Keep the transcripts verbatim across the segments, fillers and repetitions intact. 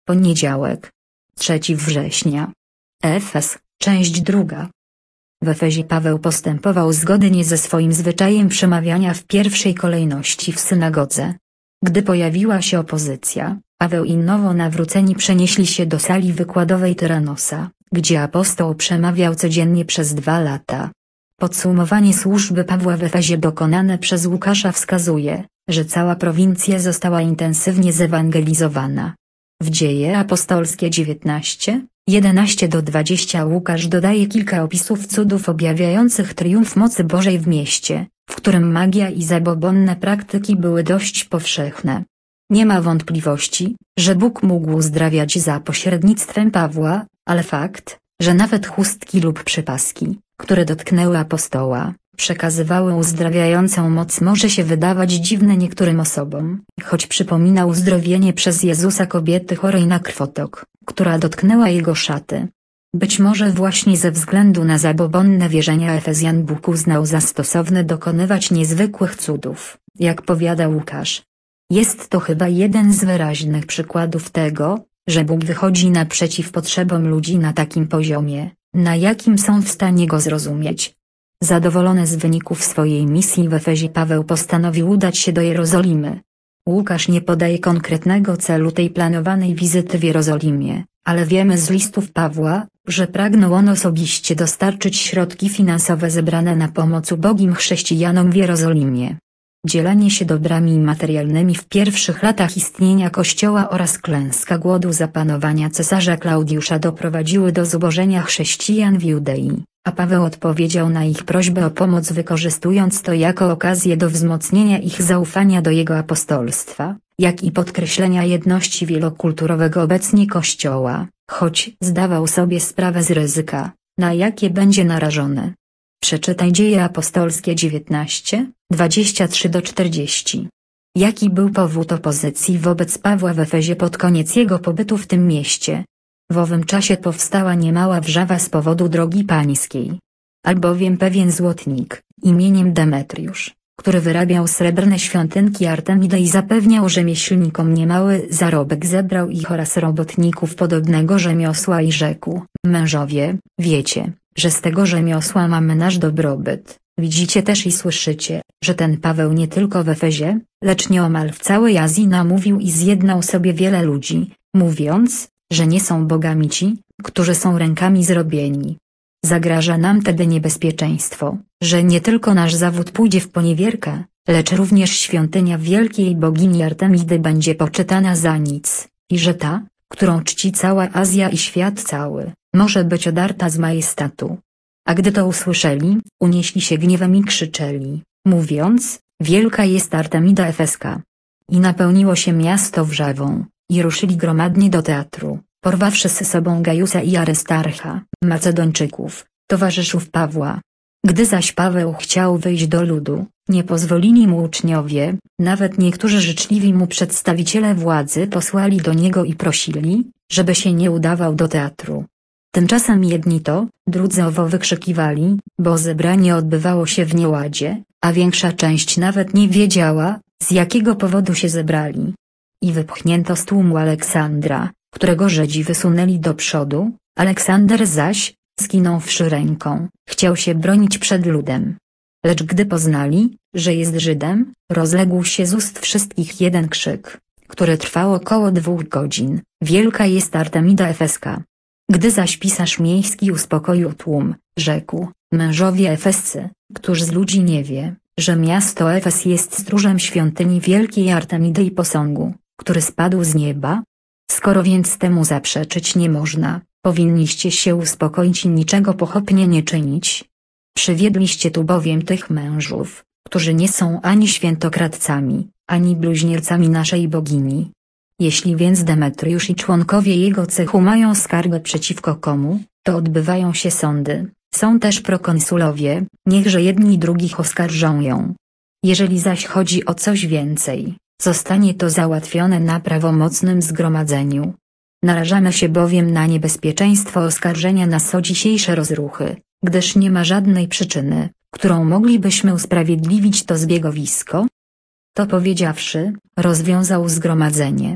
Poniedziałek. trzeciego września. Efes, część druga. W Efezie Paweł postępował zgodnie ze swoim zwyczajem przemawiania w pierwszej kolejności w synagodze. Gdy pojawiła się opozycja, Paweł i nowo nawróceni przenieśli się do sali wykładowej Tyranosa, gdzie apostoł przemawiał codziennie przez dwa lata. Podsumowanie służby Pawła w Efezie dokonane przez Łukasza wskazuje, że cała prowincja została intensywnie zewangelizowana. W Dzieje apostolskie dziewiętnaście, jedenaście do dwudziestu Łukasz dodaje kilka opisów cudów objawiających triumf mocy Bożej w mieście, w którym magia i zabobonne praktyki były dość powszechne. Nie ma wątpliwości, że Bóg mógł uzdrawiać za pośrednictwem Pawła, ale fakt, że nawet chustki lub przypaski, które dotknęły apostoła, przekazywały uzdrawiającą moc, może się wydawać dziwne niektórym osobom, choć przypomina uzdrowienie przez Jezusa kobiety chorej na krwotok, która dotknęła jego szaty. Być może właśnie ze względu na zabobonne wierzenia Efezjan Bóg uznał za stosowne dokonywać niezwykłych cudów, jak powiada Łukasz. Jest to chyba jeden z wyraźnych przykładów tego, że Bóg wychodzi naprzeciw potrzebom ludzi na takim poziomie, na jakim są w stanie go zrozumieć. Zadowolony z wyników swojej misji w Efezie Paweł postanowił udać się do Jerozolimy. Łukasz nie podaje konkretnego celu tej planowanej wizyty w Jerozolimie, ale wiemy z listów Pawła, że pragnął on osobiście dostarczyć środki finansowe zebrane na pomoc ubogim chrześcijanom w Jerozolimie. Dzielenie się dobrami materialnymi w pierwszych latach istnienia Kościoła oraz klęska głodu za panowania cesarza Klaudiusza doprowadziły do zubożenia chrześcijan w Judei, a Paweł odpowiedział na ich prośbę o pomoc, wykorzystując to jako okazję do wzmocnienia ich zaufania do jego apostolstwa, jak i podkreślenia jedności wielokulturowego obecnie Kościoła, choć zdawał sobie sprawę z ryzyka, na jakie będzie narażony. Przeczytaj Dzieje apostolskie dziewiętnaście, dwadzieścia trzy do czterdziestu. Jaki był powód opozycji wobec Pawła w Efezie pod koniec jego pobytu w tym mieście? W owym czasie powstała niemała wrzawa z powodu drogi pańskiej. Albowiem pewien złotnik, imieniem Demetriusz, który wyrabiał srebrne świątynki Artemidy i zapewniał rzemieślnikom niemały zarobek, zebrał ich oraz robotników podobnego rzemiosła i rzekł: mężowie, wiecie, że z tego rzemiosła mamy nasz dobrobyt. Widzicie też i słyszycie, że ten Paweł nie tylko w Efezie, lecz nieomal w całej Azji namówił i zjednał sobie wiele ludzi, mówiąc, że nie są bogami ci, którzy są rękami zrobieni. Zagraża nam tedy niebezpieczeństwo, że nie tylko nasz zawód pójdzie w poniewierkę, lecz również świątynia wielkiej bogini Artemidy będzie poczytana za nic, i że ta, którą czci cała Azja i świat cały, może być odarta z majestatu. A gdy to usłyszeli, unieśli się gniewem i krzyczeli, mówiąc: wielka jest Artemida Efeska. I napełniło się miasto wrzawą, i ruszyli gromadnie do teatru, porwawszy ze sobą Gajusa i Arystarcha, Macedończyków, towarzyszów Pawła. Gdy zaś Paweł chciał wyjść do ludu, nie pozwolili mu uczniowie, nawet niektórzy życzliwi mu przedstawiciele władzy posłali do niego i prosili, żeby się nie udawał do teatru. Tymczasem jedni to, drudzy owo wykrzykiwali, bo zebranie odbywało się w nieładzie, a większa część nawet nie wiedziała, z jakiego powodu się zebrali. I wypchnięto z tłumu Aleksandra, którego Żydzi wysunęli do przodu. Aleksander zaś, skinąwszy ręką, chciał się bronić przed ludem. Lecz gdy poznali, że jest Żydem, rozległ się z ust wszystkich jeden krzyk, który trwał około dwóch godzin: wielka jest Artemida Efeska. Gdy zaś pisarz miejski uspokoił tłum, rzekł: mężowie efescy, któż z ludzi nie wie, że miasto Efes jest stróżem świątyni wielkiej Artemidy i posągu, który spadł z nieba? Skoro więc temu zaprzeczyć nie można, powinniście się uspokoić i niczego pochopnie nie czynić. Przywiedliście tu bowiem tych mężów, którzy nie są ani świętokradcami, ani bluźniercami naszej bogini. Jeśli więc Demetriusz i członkowie jego cechu mają skargę przeciwko komu, to odbywają się sądy, są też prokonsulowie, niechże jedni drugich oskarżą ją. Jeżeli zaś chodzi o coś więcej, zostanie to załatwione na prawomocnym zgromadzeniu. Narażamy się bowiem na niebezpieczeństwo oskarżenia nas o dzisiejsze rozruchy, gdyż nie ma żadnej przyczyny, którą moglibyśmy usprawiedliwić to zbiegowisko. To powiedziawszy, rozwiązał zgromadzenie.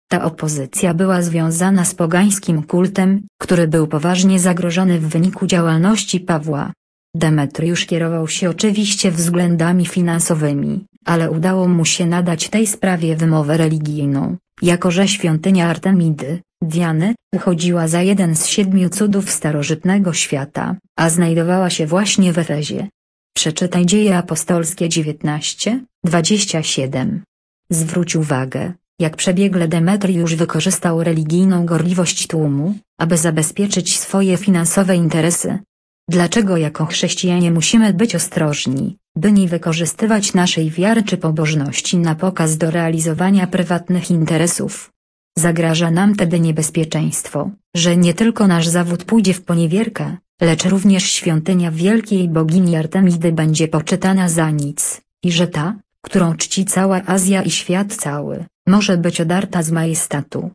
Ta opozycja była związana z pogańskim kultem, który był poważnie zagrożony w wyniku działalności Pawła. Demetriusz kierował się oczywiście względami finansowymi, ale udało mu się nadać tej sprawie wymowę religijną, jako że świątynia Artemidy, Diany, uchodziła za jeden z siedmiu cudów starożytnego świata, a znajdowała się właśnie w Efezie. Przeczytaj Dzieje Apostolskie dziewiętnaście, dwadzieścia siedem. Zwróć uwagę, jak przebiegle Demetriusz wykorzystał religijną gorliwość tłumu, aby zabezpieczyć swoje finansowe interesy. Dlaczego jako chrześcijanie musimy być ostrożni, by nie wykorzystywać naszej wiary czy pobożności na pokaz do realizowania prywatnych interesów? Zagraża nam wtedy niebezpieczeństwo, że nie tylko nasz zawód pójdzie w poniewierkę, lecz również świątynia wielkiej bogini Artemidy będzie poczytana za nic, i że ta, którą czci cała Azja i świat cały, może być odarta z majestatu.